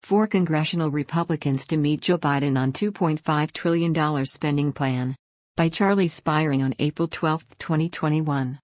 4 congressional Republicans to meet Joe Biden on $2.5 trillion spending plan. By Charlie Spiring on April 12, 2021.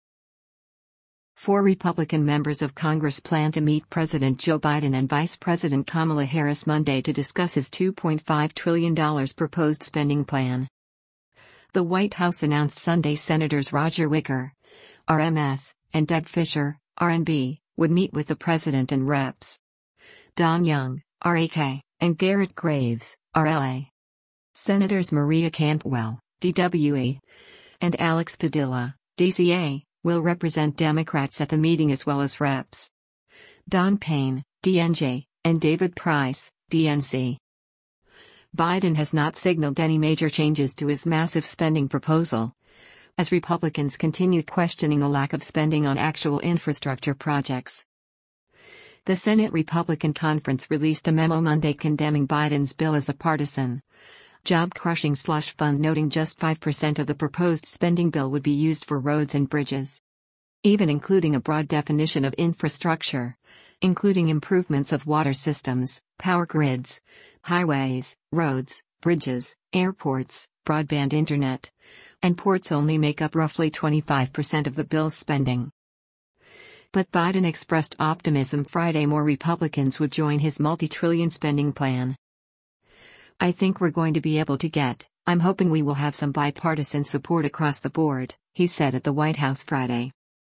4 Republican members of Congress plan to meet President Joe Biden and Vice President Kamala Harris Monday to discuss his $2.5 trillion proposed spending plan. The White House announced Sunday Senators Roger Wicker, RMS, and Deb Fischer, RNB, would meet with the president and Reps. Don Young, RAK, and Garrett Graves, RLA. Senators Maria Cantwell, DWE, and Alex Padilla, DCA, will represent Democrats at the meeting as well as Reps. Don Payne, DNJ, and David Price, DNC. Biden has not signaled any major changes to his massive spending proposal, as Republicans continue questioning the lack of spending on actual infrastructure projects. The Senate Republican Conference released a memo Monday condemning Biden's bill as a partisan, job-crushing slush fund, noting just 5% of the proposed spending bill would be used for roads and bridges, even including a broad definition of infrastructure, including improvements of water systems, power grids, highways, roads, bridges, airports, broadband internet, and ports only make up roughly 25% of the bill's spending. But Biden expressed optimism Friday more Republicans would join his multi-trillion spending plan. "I think we're going to be able to I'm hoping we will have some bipartisan support across the board," he said at the White House Friday.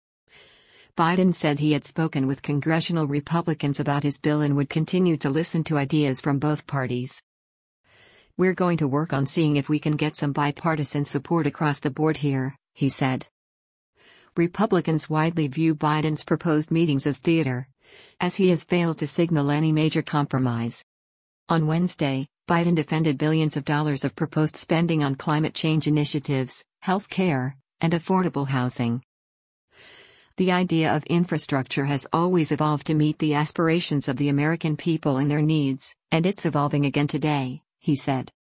Biden said he had spoken with congressional Republicans about his bill and would continue to listen to ideas from both parties. "We're going to work on seeing if we can get some bipartisan support across the board here," he said. Republicans widely view Biden's proposed meetings as theater, as he has failed to signal any major compromise. On Wednesday, Biden defended billions of dollars of proposed spending on climate change initiatives, health care, and affordable housing. "The idea of infrastructure has always evolved to meet the aspirations of the American people and their needs, and it's evolving again today," he said.